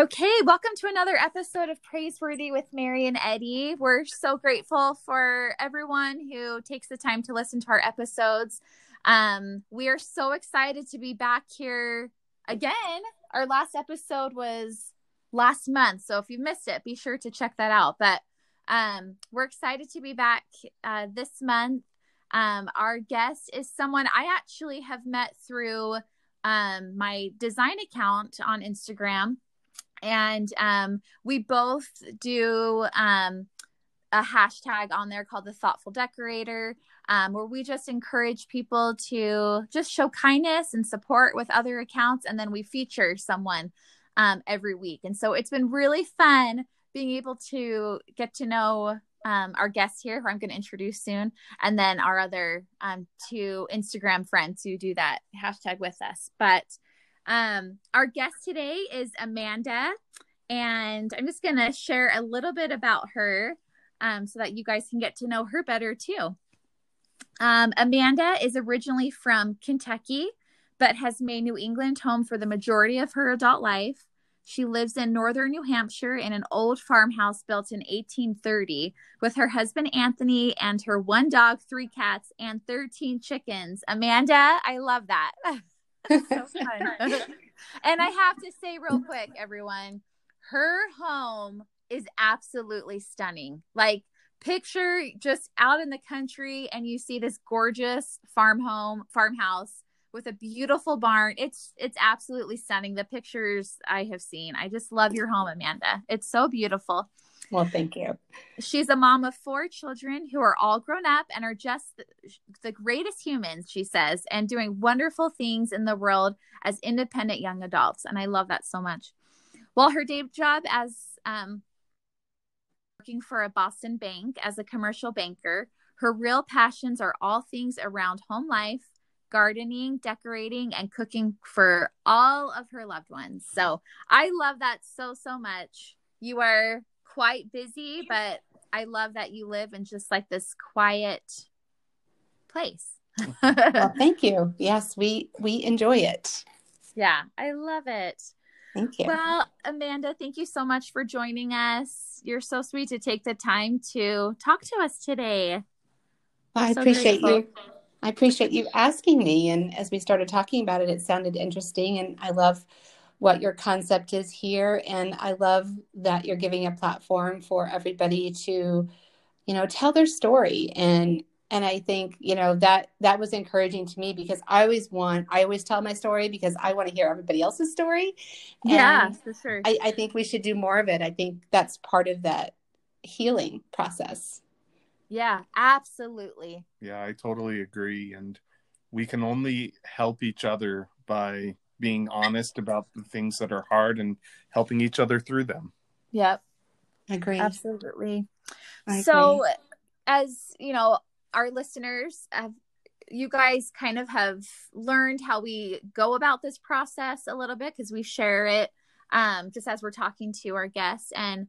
Okay, welcome to another episode of Praiseworthy with Mary and Eddie. We're so grateful for everyone who takes the time to listen to our episodes. We are so excited to be back here again. Our last episode was last month, so if you missed it, be sure to check that out. But we're excited to be back this month. Our guest is someone I actually have met through my design account on Instagram. And we both do a hashtag on there called the Thoughtful Decorator, where we just encourage people to just show kindness and support with other accounts. And then we feature someone every week. And so it's been really fun being able to get to know our guest here, who I'm going to introduce soon, and then our other two Instagram friends who do that hashtag with us. But our guest today is Amanda, and I'm just going to share a little bit about her so that you guys can get to know her better too. Amanda is originally from Kentucky, but has made New England home for the majority of her adult life. She lives in northern New Hampshire in an old farmhouse built in 1830 with her husband, Anthony, and her 1 dog, 3 cats, and 13 chickens. Amanda, I love that. So fun. And I have to say real quick, everyone, her home is absolutely stunning. Like, picture just out in the country and you see this gorgeous farmhouse with a beautiful barn. It's absolutely stunning. The pictures I have seen. I just love your home, Amanda. It's so beautiful. Well, thank you. She's a mom of 4 children who are all grown up and are just the greatest humans, she says, and doing wonderful things in the world as independent young adults. And I love that so much. While her day job as working for a Boston bank as a commercial banker, her real passions are all things around home life, gardening, decorating, and cooking for all of her loved ones. So I love that so much. You are quite busy, but I love that you live in just like this quiet place. Well, thank you. Yes, we enjoy it. Yeah, I love it. Thank you. Well, Amanda, thank you so much for joining us. You're so sweet to take the time to talk to us today. Well, I appreciate you. I appreciate you asking me. And as we started talking about it, it sounded interesting. And I love what your concept is here. And I love that you're giving a platform for everybody to, tell their story. And I think, that was encouraging to me, because I always tell my story because I want to hear everybody else's story. Yeah, and for sure. I think we should do more of it. I think that's part of that healing process. Yeah, absolutely. Yeah, I totally agree. And we can only help each other by being honest about the things that are hard and helping each other through them. Yep. Agree. Absolutely. I so agree. As our listeners, you guys kind of have learned how we go about this process a little bit, because we share it just as we're talking to our guests. And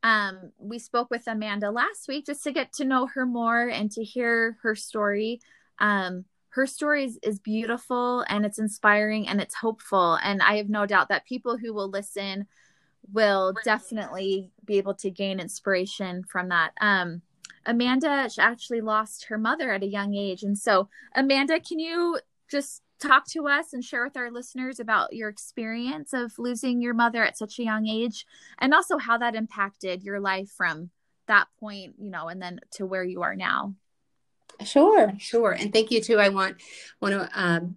we spoke with Amanda last week just to get to know her more and to hear her story. Her story is beautiful, and it's inspiring, and it's hopeful. And I have no doubt that people who will listen will definitely be able to gain inspiration from that. Amanda actually lost her mother at a young age. And so, Amanda, can you just talk to us and share with our listeners about your experience of losing your mother at such a young age, and also how that impacted your life from that point, and then to where you are now? Sure. And thank you too. I want to,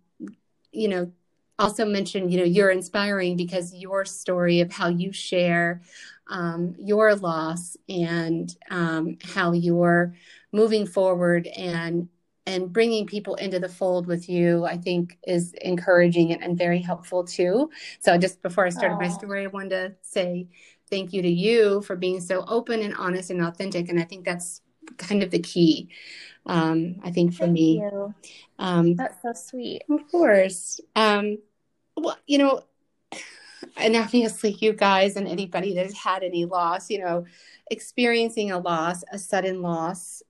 also mention, you're inspiring, because your story of how you share your loss and how you're moving forward and bringing people into the fold with you, I think is encouraging and very helpful too. So just before I started my story, I wanted to say thank you to you for being so open and honest and authentic. And I think that's kind of the key. I think for me. That's so sweet. Of course. Well, and obviously you guys and anybody that has had any loss, experiencing a loss, a sudden loss,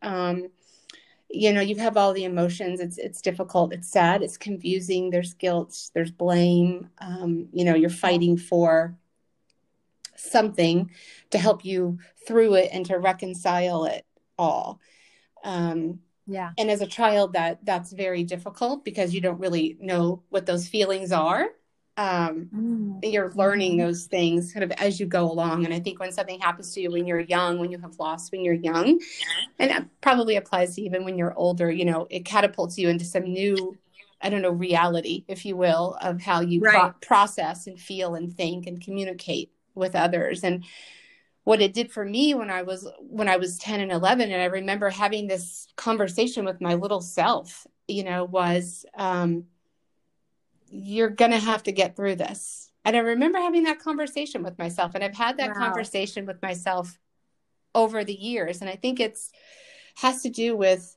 you have all the emotions. It's difficult. It's sad. It's confusing. There's guilt. There's blame. You're fighting for something to help you through it and to reconcile it all. Yeah. And as a child, that's very difficult because you don't really know what those feelings are. You're learning those things kind of as you go along. And I think when something happens to you when you're young, when you have lost when you're young, and that probably applies to even when you're older, you know, it catapults you into some new, I don't know, reality, if you will, of how you process and feel and think and communicate with others. And what it did for me when I was 10 and 11, and I remember having this conversation with my little self, you know, was, you're going to have to get through this. And I remember having that conversation with myself, and I've had that conversation with myself over the years. And I think has to do with,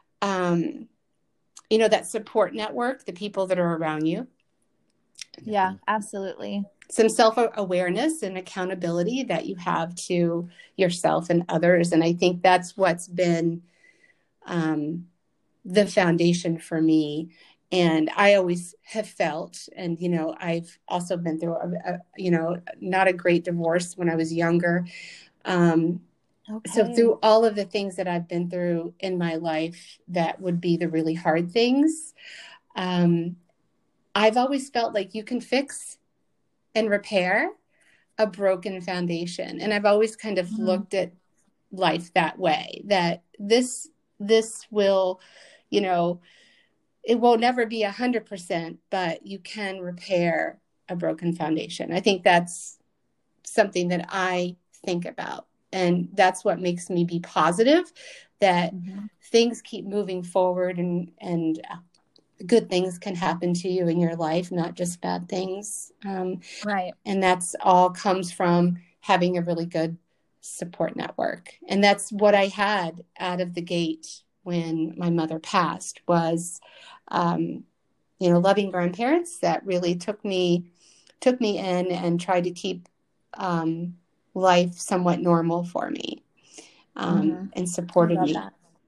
you know, that support network, the people that are around you. Yeah, absolutely. Some self-awareness and accountability that you have to yourself and others. And I think that's what's been the foundation for me. And I always have felt, and, you know, I've also been through, you know, not a great divorce when I was younger. So through all of the things that I've been through in my life, that would be the really hard things. I've always felt like you can fix and repair a broken foundation. And I've always kind of looked at life that way, that this will, you know, it will never be 100%, but you can repair a broken foundation. I think that's something that I think about. And that's what makes me be positive, that things keep moving forward and good things can happen to you in your life, not just bad things. Right. And that's all comes from having a really good support network. And that's what I had out of the gate when my mother passed, was, you know, loving grandparents that really took me in and tried to keep life somewhat normal for me, and supported me.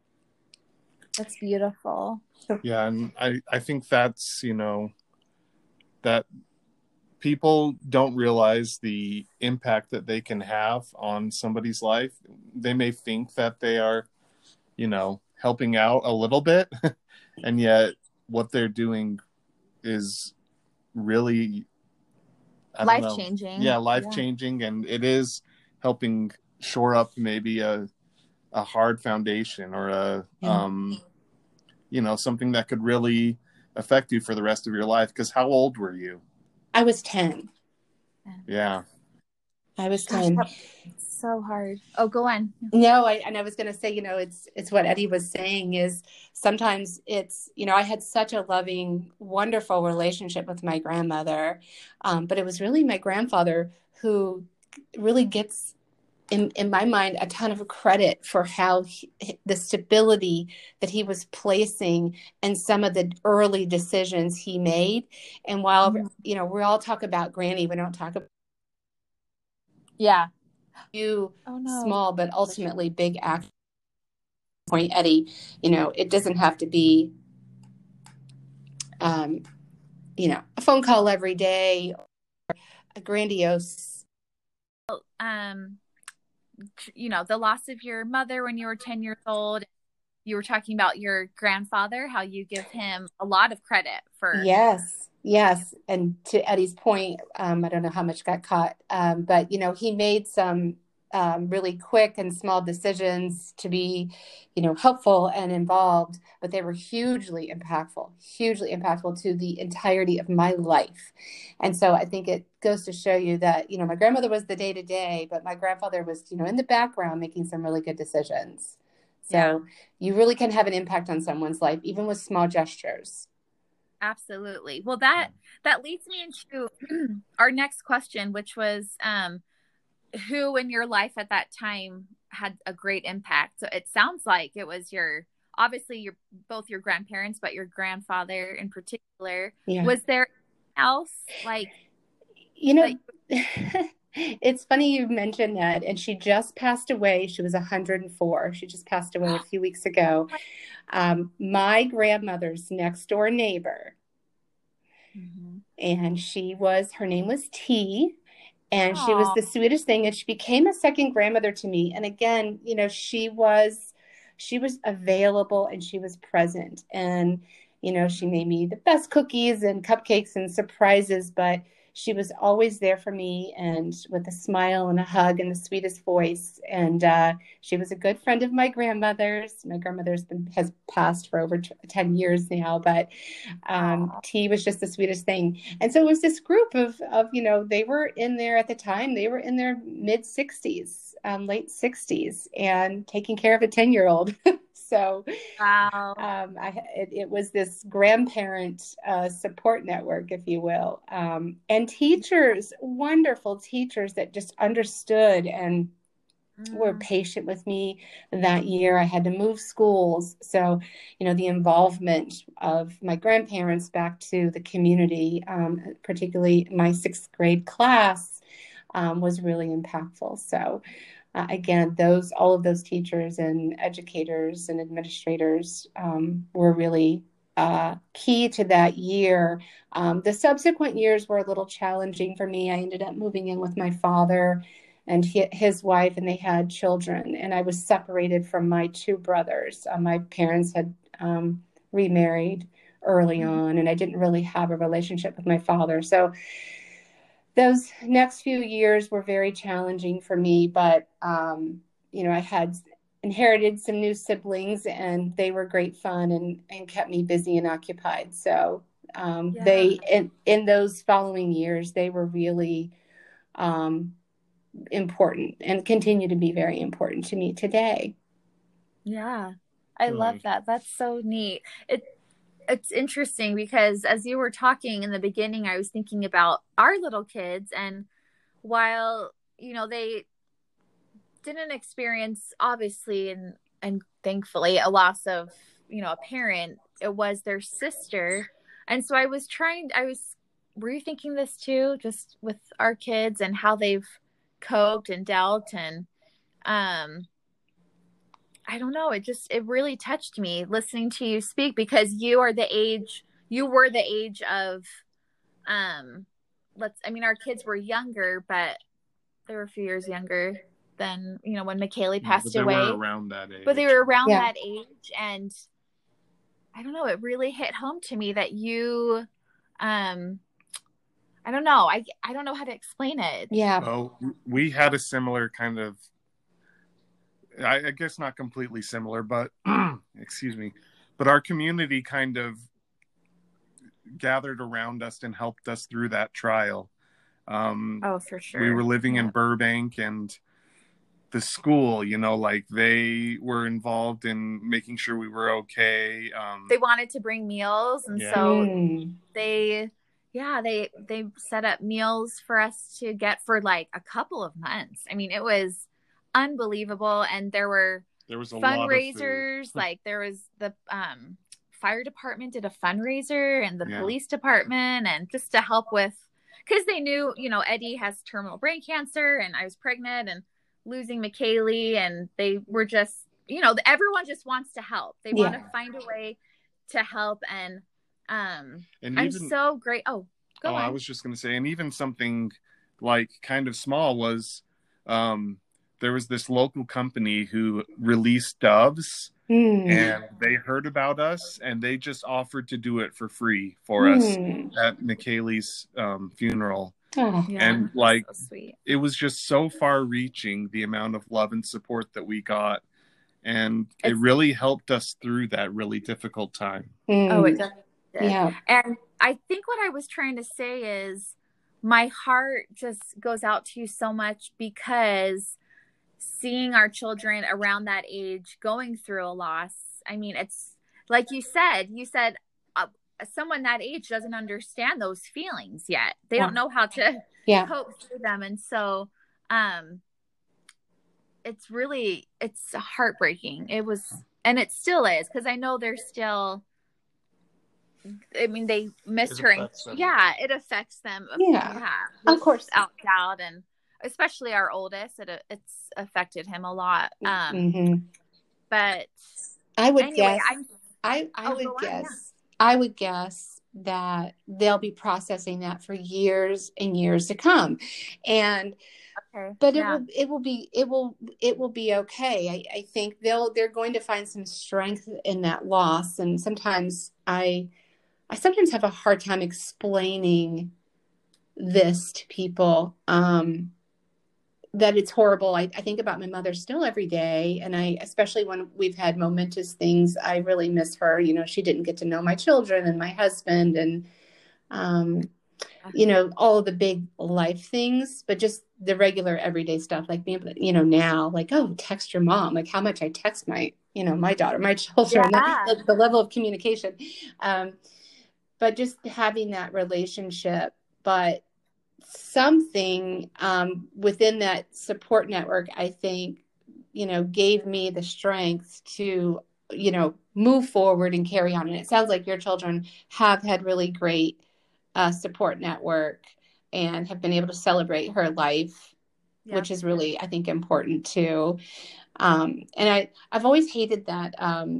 That's beautiful. Yeah. And I think that's, you know, that people don't realize the impact that they can have on somebody's life. They may think that they are, you know, helping out a little bit, and yet what they're doing is really life-changing. Yeah, life-changing. And it is helping shore up maybe a hard foundation, or you know, something that could really affect you for the rest of your life. Because how old were you? I was 10. Yeah. I was 10. So hard. Oh, go on. No, I was going to say, you know, it's what Eddie was saying, is sometimes it's, you know, I had such a loving, wonderful relationship with my grandmother. But it was really my grandfather who really gets, in my mind, a ton of credit for how the stability that he was placing in some of the early decisions he made. And while, you know, we all talk about Granny, we don't talk about small, but ultimately big action. Point, Eddie, you know, it doesn't have to be, you know, a phone call every day, or a grandiose. You know, the loss of your mother when you were 10 years old. You were talking about your grandfather, how you give him a lot of credit for. Yes. And to Eddie's point, I don't know how much got caught, but, you know, he made some really quick and small decisions to be, you know, helpful and involved, but they were hugely impactful to the entirety of my life. And so I think it goes to show you that, you know, my grandmother was the day-to-day, but my grandfather was, you know, in the background making some really good decisions. So you really can have an impact on someone's life, even with small gestures. Absolutely. Well, that leads me into our next question, which was, who in your life at that time had a great impact? So it sounds like it was obviously both your grandparents, but your grandfather in particular. Yeah. Was there else, like, you know, it's funny you mentioned that. And she just passed away. She was 104. She just passed away a few weeks ago. My grandmother's next door neighbor. And her name was T. And she was Aw. the sweetest thing. And she became a second grandmother to me. And again, she was available and she was present. And, she made me the best cookies and cupcakes and surprises, but she was always there for me and with a smile and a hug and the sweetest voice. And she was a good friend of my grandmother's. My has passed for over 10 years now, but T was just the sweetest thing. And so it was this group of they were in there at the time, they were in their mid 60s, late 60s, and taking care of a 10-year-old. So Wow. it was this grandparent support network, if you will, and teachers, wonderful teachers that just understood and were patient with me that year. I had to move schools. So, the involvement of my grandparents back to the community, particularly my 6th grade class, was really impactful. So, again, all of those teachers and educators and administrators were really key to that year. The subsequent years were a little challenging for me. I ended up moving in with my father and his wife, and they had children, and I was separated from my 2 brothers. My parents had remarried early on, and I didn't really have a relationship with my father. So those next few years were very challenging for me, but, I had inherited some new siblings, and they were great fun and kept me busy and occupied. So they, in those following years, they were really important and continue to be very important to me today. Yeah, I love that. That's so neat. It's interesting because as you were talking in the beginning, I was thinking about our little kids, and while they didn't experience, obviously, and thankfully, a loss of a parent, it was their sister. And so I was rethinking this too, just with our kids and how they've coped and dealt, and I don't know, it really touched me listening to you speak, because you were the age of our kids were younger, but they were a few years younger than when McKaylee passed away. They were around that age. But they were around that age, and I don't know, it really hit home to me that you I don't know. I don't know how to explain it. Yeah. Well, we had a similar kind of, I guess not completely similar, but excuse me, but our community kind of gathered around us and helped us through that trial. Oh, for sure. We were living in Burbank, and the school, they were involved in making sure we were okay. They wanted to bring meals, and so they set up meals for us to get for like a couple of months. I mean, it was unbelievable. And there was fundraisers, like there was the fire department did a fundraiser, and the police department, and just to help with, because they knew, Eddie has terminal brain cancer, and I was pregnant and losing McKaylee, and they were just, everyone just wants to help. They want to find a way to help. And I'm so great. Go on. I was just going to say, and even something like kind of small was, there was this local company who released doves, and they heard about us, and they just offered to do it for free for us at McKaylee's funeral. And like, so sweet. It was just so far reaching, the amount of love and support that we got. And it really helped us through that really difficult time. Oh, it definitely did. Yeah. And I think what I was trying to say is my heart just goes out to you so much, because seeing our children around that age going through a loss, I mean, it's like you said someone that age doesn't understand those feelings yet. They don't know how to cope through them. And so it's heartbreaking. It was, and it still is, because I know they're still, they miss her. It affects them. Of course. Out, and especially our oldest, it's affected him a lot. But I would guess. I would guess that they'll be processing that for years and years to come. And but it will be okay. I think they're going to find some strength in that loss. And sometimes I sometimes have a hard time explaining this to people, that it's horrible. I think about my mother still every day. And especially when we've had momentous things, I really miss her. You know, she didn't get to know my children and my husband and, you know, all of the big life things, but just the regular everyday stuff, like being, you know, now, like, oh, text your mom, like how much I text my, you know, my daughter, my children, the level of communication. But just having that relationship, but something within that support network, I think, you know, gave me the strength to, you know, move forward and carry on. And it sounds like your children have had really great support network and have been able to celebrate her life, which is really, I think, important too. And I've always hated that,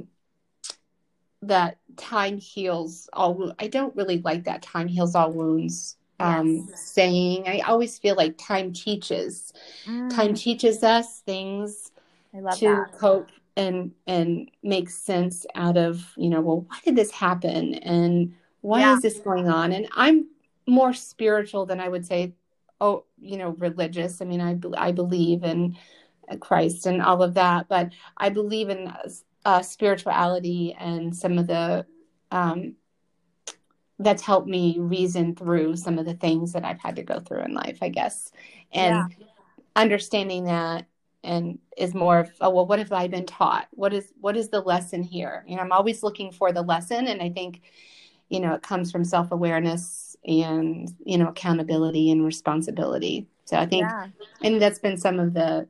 that time heals all. I don't really like that time heals all wounds saying. I always feel like time teaches us things to cope and make sense out of, you know, well, why did this happen? And why is this going on? And I'm more spiritual than I would say, you know, religious. I mean, I believe in Christ and all of that, but I believe in spirituality and some of the, that's helped me reason through some of the things that I've had to go through in life, I guess. And understanding that and is more of, oh, well, what have I been taught? What is the lesson here? You know, I'm always looking for the lesson. And I think, you know, it comes from self-awareness and, you know, accountability and responsibility. So I think, and that's been some of the,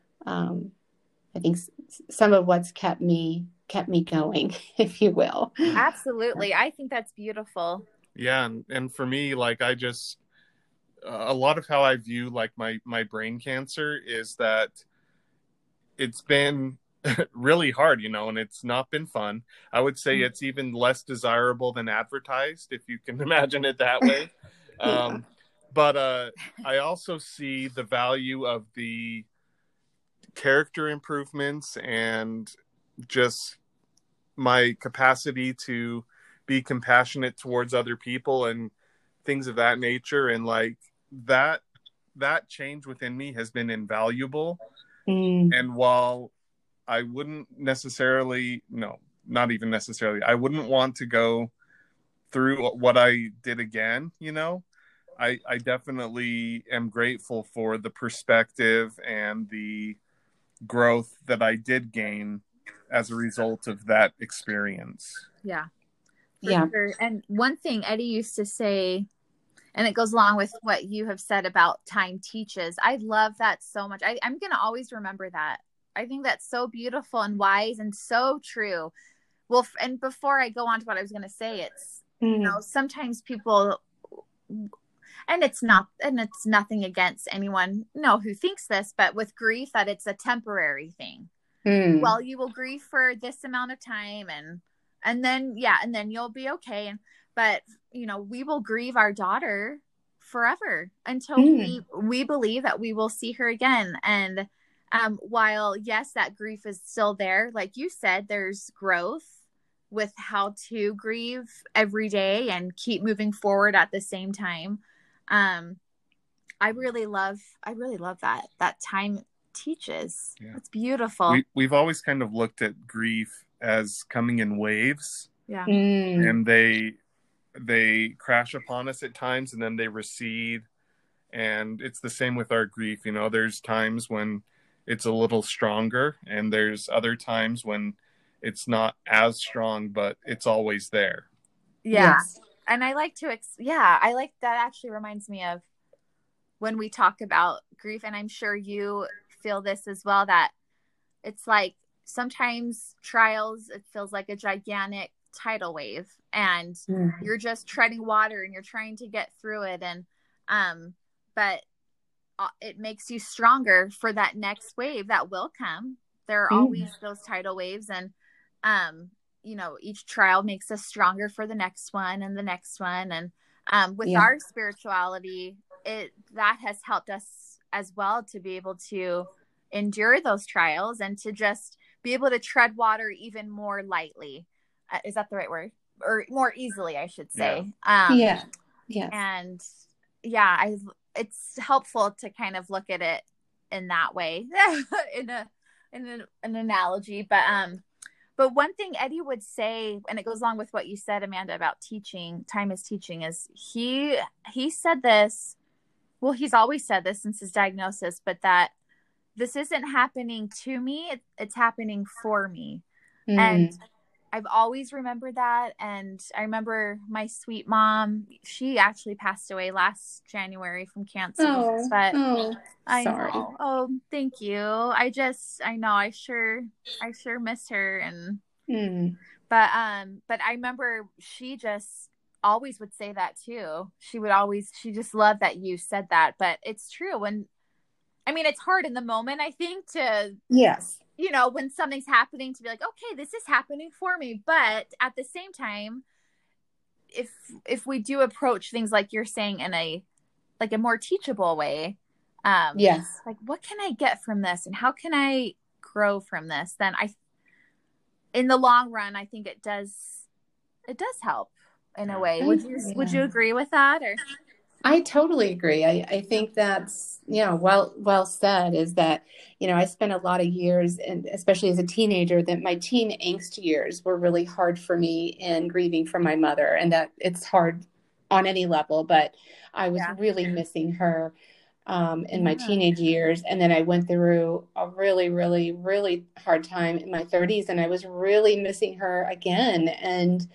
I think some of what's kept me going, if you will. Absolutely. I think that's beautiful. Yeah. And for me, like, I just, a lot of how I view like my brain cancer is that it's been really hard, you know, and it's not been fun. I would say it's even less desirable than advertised, if you can imagine it that way. But I also see the value of the character improvements and just my capacity to be compassionate towards other people and things of that nature. And like that change within me has been invaluable. And while I wouldn't necessarily, not even necessarily, I wouldn't want to go through what I did again, you know, I definitely am grateful for the perspective and the growth that I did gain as a result of that experience. Yeah. Sure. And one thing Eddie used to say, and it goes along with what you have said about time teaches. I love that so much. I'm going to always remember that. I think that's so beautiful and wise and so true. Well, and before I go on to what I was going to say, it's, you know, sometimes people, and it's nothing against anyone, who thinks this, but with grief, that it's a temporary thing. Well, you will grieve for this amount of time and then you'll be okay. But, you know, we will grieve our daughter forever until we believe that we will see her again. And while, yes, that grief is still there, like you said, there's growth with how to grieve every day and keep moving forward at the same time. I really love that time teaches. Yeah. It's beautiful. We've always kind of looked at grief as coming in waves. Yeah. And they crash upon us at times and then they recede. And it's the same with our grief. You know, there's times when it's a little stronger and there's other times when it's not as strong, but it's always there. Yeah. Yes. And I like to, I like that. Actually reminds me of when we talk about grief, and I'm sure you feel this as well, that it's like sometimes trials, it feels like a gigantic tidal wave and you're just treading water and you're trying to get through it. And, but it makes you stronger for that next wave that will come. There are always those tidal waves. And, each trial makes us stronger for the next one and the next one. And with Yeah. our spirituality, that has helped us as well to be able to endure those trials and to just be able to tread water even more lightly. Is that the right word? Or more easily, I should say. Yeah. Yes. And yeah, it's helpful to kind of look at it in that way, in an analogy. But one thing Eddie would say, and it goes along with what you said, Amanda, about teaching, time is teaching, is he said this. Well, he's always said this since his diagnosis, but that this isn't happening to me; it's happening for me. And I've always remembered that. And I remember my sweet mom, she actually passed away last January from cancer. But I sorry. know. Oh, thank you. I know I sure miss her. And, but I remember she just always would say that too. She just loved that you said that, but it's true. It's hard in the moment, I think, to, yes, when something's happening, to be like, okay, this is happening for me. But at the same time, if we do approach things like you're saying in a more teachable way, yes, like, what can I get from this and how can I grow from this? Then in the long run, I think it does help in a way. Would you agree with that? Or I totally agree. I think that's, well said, is that, I spent a lot of years, and especially as a teenager, that my teen angst years were really hard for me in grieving for my mother, and that it's hard on any level, but I was really missing her in my teenage years. And then I went through a really, really, really hard time in my 30s, and I was really missing her again. And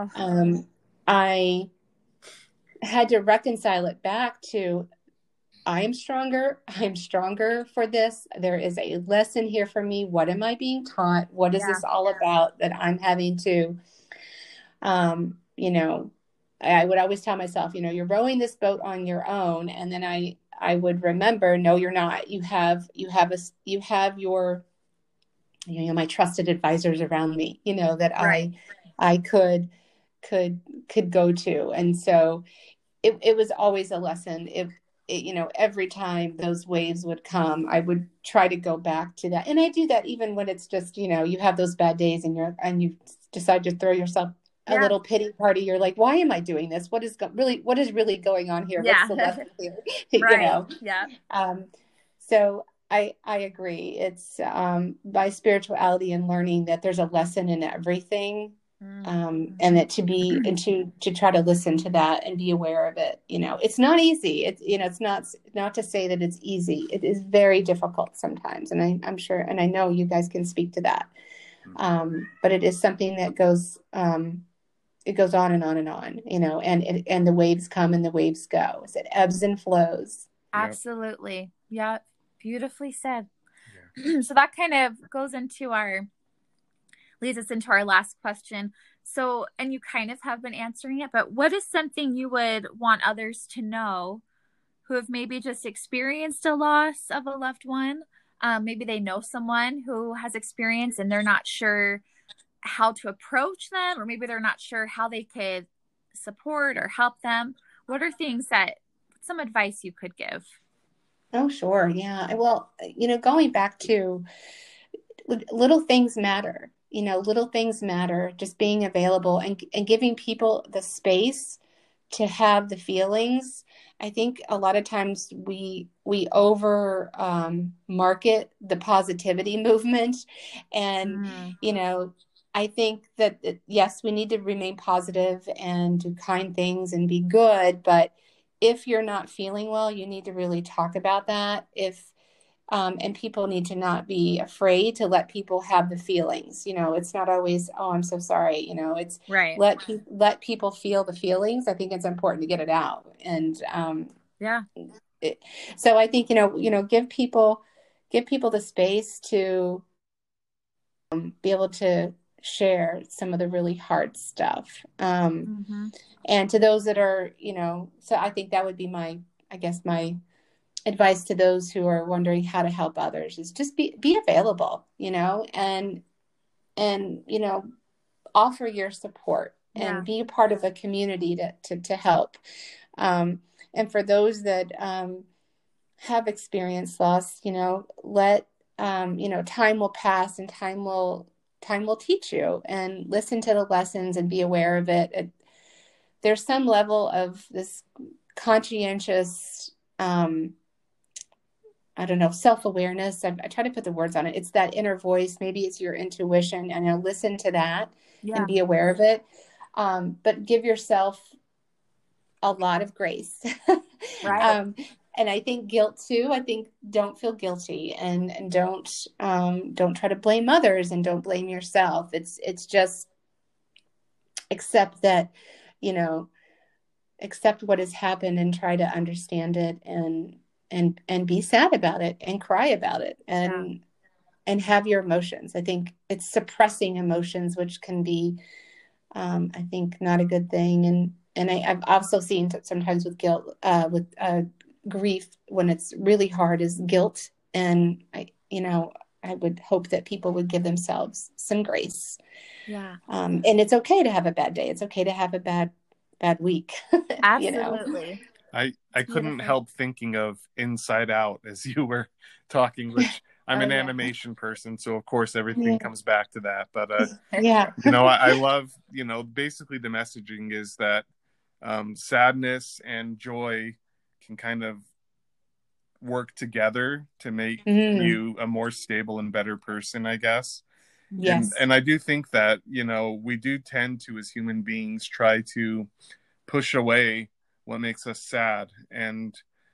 I had to reconcile it back to, I'm stronger for this. There is a lesson here for me. What am I being taught? What is this all about that I'm having to, I would always tell myself, you're rowing this boat on your own. And then I would remember, no, you're not. You have your, my trusted advisors around me, that I could go to. And so it was always a lesson. Every time those waves would come, I would try to go back to that. And I do that even when it's just, you have those bad days and you decide to throw yourself a little pity party. You're like, why am I doing this? What is really going on here? What's the lesson here? Yeah. So I agree. It's by spirituality and learning that there's a lesson in everything. And that to try to listen to that and be aware of it. It's not easy. It's not to say that it's easy. It is very difficult sometimes. And I'm sure, and I know you guys can speak to that. But it is something that goes, it goes on and on and on, and the waves come and the waves go. It ebbs and flows. Absolutely. Yeah. Beautifully said. Yeah. So that kind of leads us into our last question. So, and you kind of have been answering it, but what is something you would want others to know who have maybe just experienced a loss of a loved one? Maybe they know someone who has experienced and they're not sure how to approach them, or maybe they're not sure how they could support or help them. What are some advice you could give? Oh, sure. Yeah. Well, going back to little things matter. Little things matter, just being available and giving people the space to have the feelings. I think a lot of times we over market the positivity movement. And, I think that, yes, we need to remain positive and do kind things and be good. But if you're not feeling well, you need to really talk about that. And people need to not be afraid to let people have the feelings. It's not always, oh, I'm so sorry. It's right. Let people feel the feelings. I think it's important to get it out. And so I think, give people the space to be able to share some of the really hard stuff. And to those that are, so I think that would be my advice to those who are wondering how to help others is just be available, and offer your support Yeah. and be part of a community to help. And for those that have experienced loss, let time will pass, and time will teach you, and listen to the lessons and be aware of it. There's some level of this conscientious, I don't know, self-awareness. I try to put the words on it. It's that inner voice. Maybe it's your intuition, and listen to that and be aware of it. But give yourself a lot of grace. Right. And I think guilt too. I think don't feel guilty, and don't try to blame others, and don't blame yourself. It's just accept that, accept what has happened, and try to understand it, and be sad about it, and cry about it, and have your emotions. I think it's suppressing emotions, which can be, I think, not a good thing. And I've also seen sometimes with guilt, with grief, when it's really hard, is guilt. And I would hope that people would give themselves some grace. Yeah. And it's okay to have a bad day. It's okay to have a bad week. Absolutely. I couldn't help thinking of Inside Out as you were talking, which I'm an animation person, so of course everything comes back to that. But I love, basically the messaging is that sadness and joy can kind of work together to make you a more stable and better person, I guess. Yes. And I do think that, we do tend to, as human beings, try to push away what makes us sad. And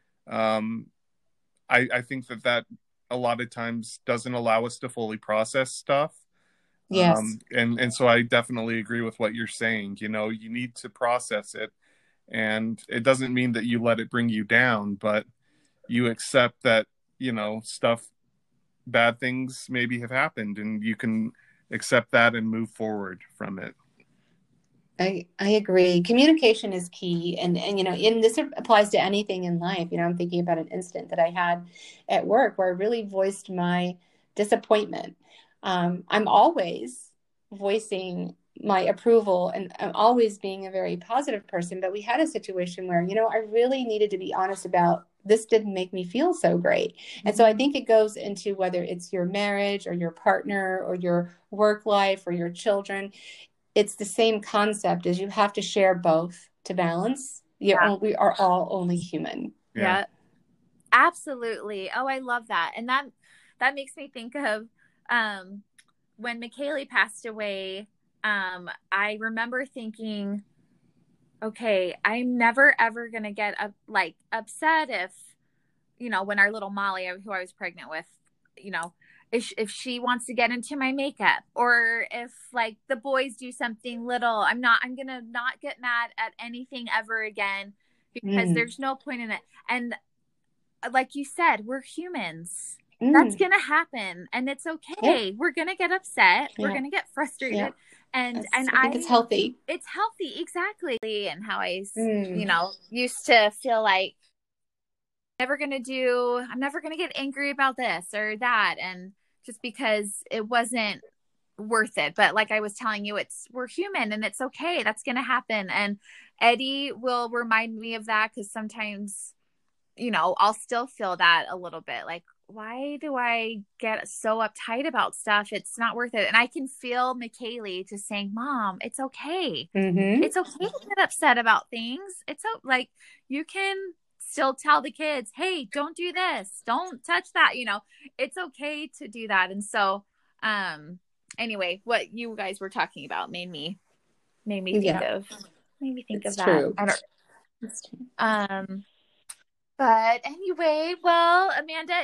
I think that a lot of times doesn't allow us to fully process stuff. Yes. And so I definitely agree with what you're saying. You need to process it. And it doesn't mean that you let it bring you down, but you accept that, bad things maybe have happened, and you can accept that and move forward from it. I agree. Communication is key. And this applies to anything in life. I'm thinking about an incident that I had at work where I really voiced my disappointment. I'm always voicing my approval, and I'm always being a very positive person. But we had a situation where, I really needed to be honest about, this didn't make me feel so great. And so I think it goes into whether it's your marriage or your partner or your work life or your children. It's the same concept, as you have to share both to balance. We are all only human. Yeah, absolutely. Oh, I love that. And that makes me think of when McKaylee passed away. I remember thinking, okay, I'm never ever gonna get upset if, when our little Molly, who I was pregnant with, if she wants to get into my makeup, or if the boys do something little, I'm gonna not get mad at anything ever again, because there's no point in it. And like you said, we're humans. That's gonna happen, and it's okay. We're gonna get upset. We're gonna get frustrated. And I think it's healthy. It's healthy, exactly. And how I, used to feel like I'm never gonna get angry about this or that, and just because it wasn't worth it. But like I was telling you, we're human, and it's okay. That's gonna happen. And Eddie will remind me of that, because sometimes, I'll still feel that a little bit. Like, why do I get so uptight about stuff? It's not worth it. And I can feel McKaylee just saying, Mom, it's okay. It's okay to get upset about things. It's you can still tell the kids, hey, don't do this. Don't touch that. It's okay to do that. And so, anyway, what you guys were talking about made me think of it's that. True. But anyway, well, Amanda,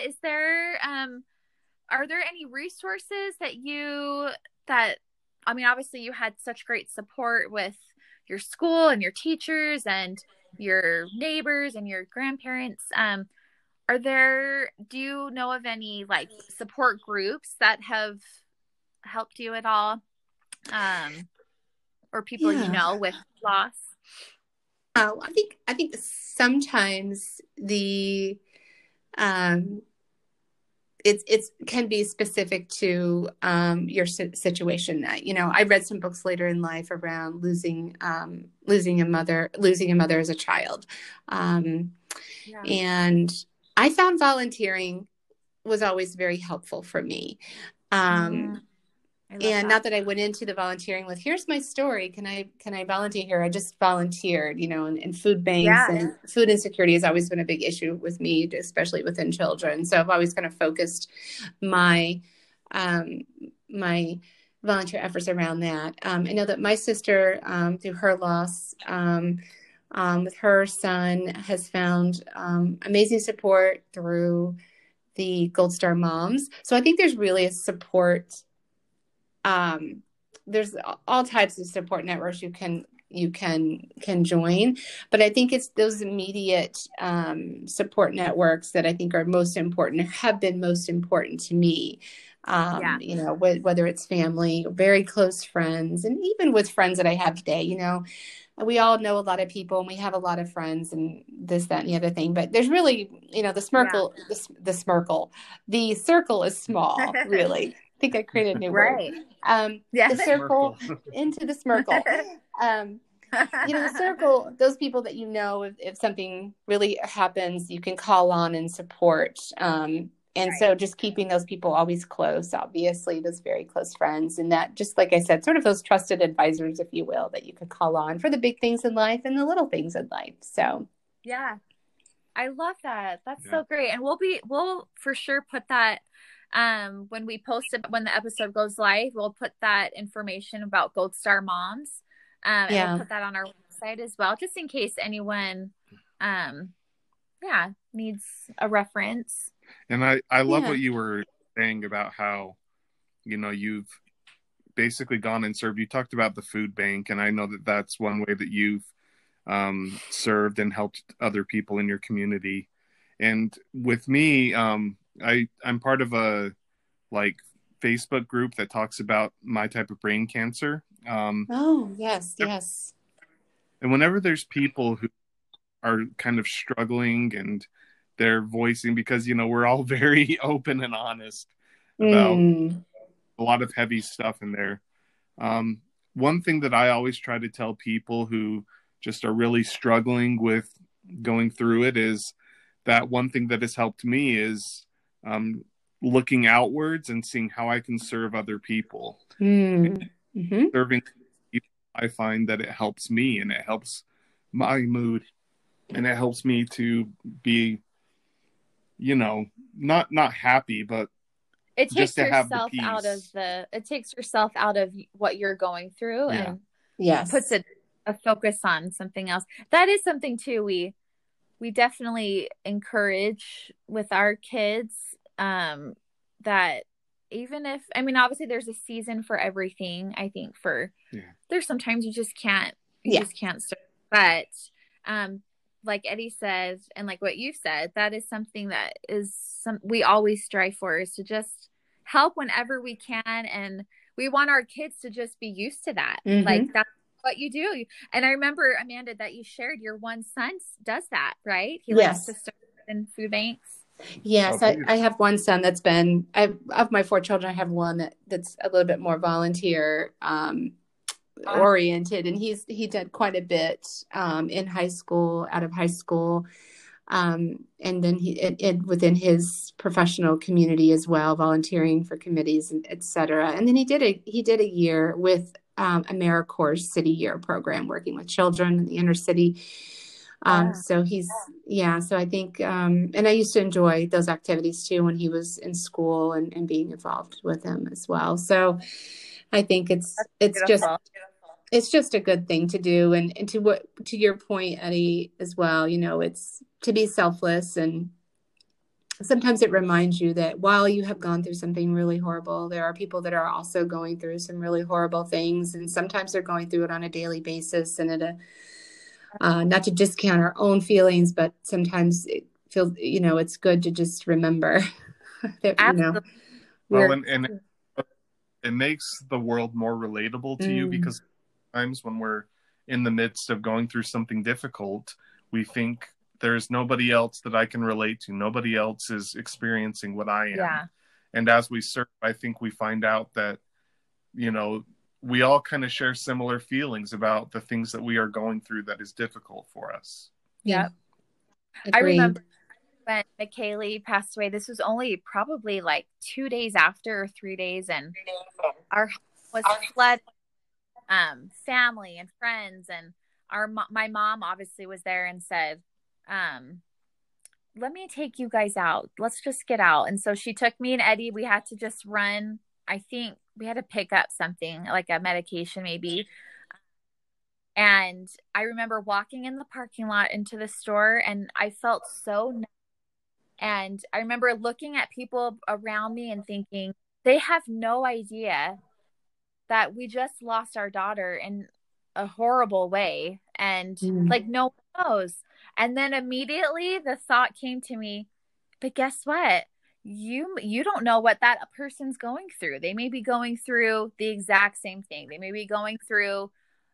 are there any resources obviously you had such great support with your school and your teachers and your neighbors and your grandparents. Do you know of any support groups that have helped you at all? Or people with loss? Oh, I think sometimes the it's can be specific to your situation. I read some books later in life around losing a mother as a child, and I found volunteering was always very helpful for me. And not that I went into the volunteering with, here's my story. Can I volunteer here? I just volunteered, in food banks, and food insecurity has always been a big issue with me, especially within children. So I've always kind of focused my volunteer efforts around that. I know that my sister, through her loss, with her son, has found amazing support through the Gold Star Moms. So I think there's really a support. There's all types of support networks you can join, but I think it's those immediate support networks that I think are most important, or have been most important to me. Whether it's family, very close friends, and even with friends that I have today, we all know a lot of people and we have a lot of friends and this, that, and the other thing, but there's really, the circle is small, really. I think I created a new word. The circle into the smirkle. The circle, those people that if something really happens, you can call on and support. So just keeping those people always close, obviously, those very close friends, and that, just like I said, sort of those trusted advisors, if you will, that you could call on for the big things in life and the little things in life. So, yeah, I love that. That's so great. And we'll for sure put that, when we post it, when the episode goes live, we'll put that information about Gold Star Moms. And we'll put that on our website as well, just in case anyone, needs a reference. And I love what you were saying about how, you've basically gone and served. You talked about the food bank, and I know that that's one way that you've served and helped other people in your community. And with me, I'm part of a Facebook group that talks about my type of brain cancer. Yes. And whenever there's people who are kind of struggling and they're voicing, because, we're all very open and honest about a lot of heavy stuff in there. One thing that I always try to tell people who just are really struggling with going through it is that one thing that has helped me is looking outwards and seeing how I can serve other people. Serving people, I find that it helps me, and it helps my mood, and it helps me to be, not happy, but it takes yourself out of what you're going through, and puts a focus on something else. That is something too we definitely encourage with our kids, that even if, obviously there's a season for everything. I think there's sometimes you just can't start, but like Eddie says, and like what you said, that is something that we always strive for, is to just help whenever we can. And we want our kids to just be used to that. Like, that's what you do. And I remember, Amanda, that you shared your one son does that, right? He likes to serve in food banks. Yes, I have one son that's been, of my 4 children, I have one that's a little bit more volunteer oriented, and he did quite a bit in high school, out of high school, and then he within his professional community as well, volunteering for committees and et cetera. And then he did a year with AmeriCorps City Year program, working with children in the inner city. So so I think, and I used to enjoy those activities too when he was in school, and being involved with him as well. So I think it's just a good thing to do. And to your point, Eddie, as well, it's to be selfless. And sometimes it reminds you that while you have gone through something really horrible, there are people that are also going through some really horrible things. And sometimes they're going through it on a daily basis, and not to discount our own feelings, but sometimes it feels, it's good to just remember that, and it makes the world more relatable to you, because sometimes when we're in the midst of going through something difficult, we think there's nobody else that I can relate to. Nobody else is experiencing what I am. And as we serve, I think we find out that, we all kind of share similar feelings about the things that we are going through that is difficult for us. Yep. I remember when McKaylee passed away, this was only probably like 2 days after, or 3 days, and our house was flooded, family and friends, and my mom obviously was there and said, let me take you guys out. Let's just get out. And so she took me and Eddie. We had to just run. I think we had to pick up something like a medication maybe. And I remember walking in the parking lot into the store, and I felt so numb. And I remember looking at people around me and thinking, they have no idea that we just lost our daughter in a horrible way. And like, no one knows. And then immediately the thought came to me, but guess what? You don't know what that person's going through. They may be going through the exact same thing. They may be going through,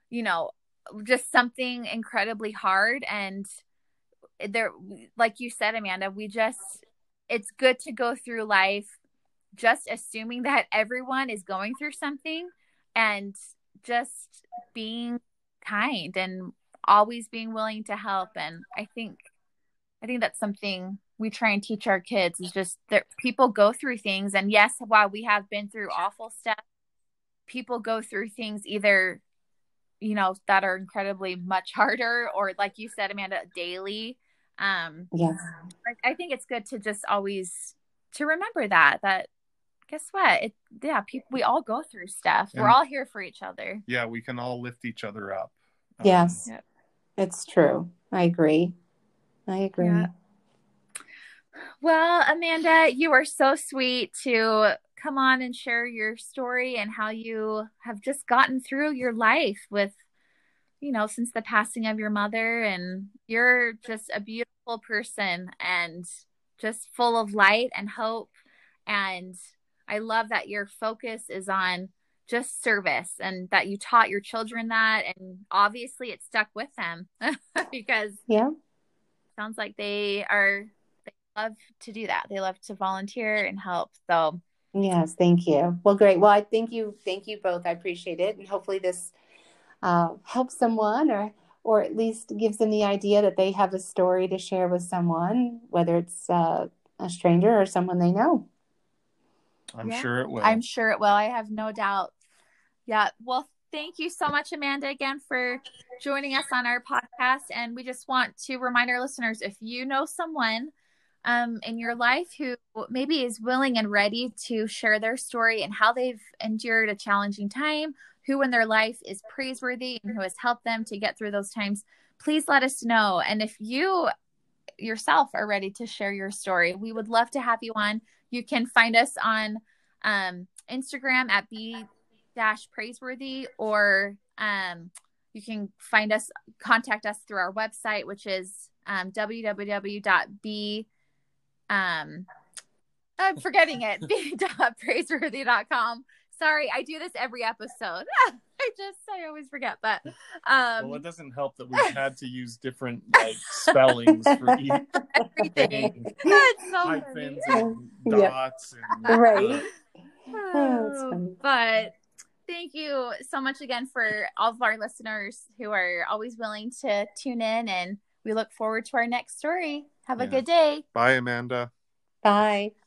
just something incredibly hard. And they're, like you said, Amanda, it's good to go through life just assuming that everyone is going through something, and just being kind and always being willing to help. And I think that's something we try and teach our kids, is just that people go through things. And yes, while we have been through awful stuff, people go through things either, that are incredibly much harder, or like you said, Amanda, daily. Yes. I think it's good to just always to remember that guess what? We all go through stuff. We're all here for each other. Yeah, we can all lift each other up. Yes, it's true. I agree. Yeah. Well, Amanda, you are so sweet to come on and share your story and how you have just gotten through your life with, since the passing of your mother. And you're just a beautiful person and just full of light and hope. And I love that your focus is on just service, and that you taught your children that, and obviously it stuck with them because it sounds like they love to do that. They love to volunteer and help. So yes, thank you. Well, great. Well, I thank you both. I appreciate it. And hopefully this helps someone, or at least gives them the idea that they have a story to share with someone, whether it's a stranger or someone they know. I'm sure it will. I have no doubt. Yeah. Well, thank you so much, Amanda, again for joining us on our podcast. And we just want to remind our listeners, if you know someone in your life who maybe is willing and ready to share their story and how they've endured a challenging time, who in their life is praiseworthy and who has helped them to get through those times, please let us know. And if you yourself are ready to share your story, we would love to have you on. You can find us on Instagram at be-praiseworthy, or you can contact us through our website, which is www.be I'm forgetting it. be.praiseworthy.com. Sorry, I do this every episode. I always forget, but well, it doesn't help that we've had to use different spellings for each everything. That's so hyphens and dots and right. But thank you so much again for all of our listeners who are always willing to tune in, and we look forward to our next story. Have a good day. Bye, Amanda. Bye.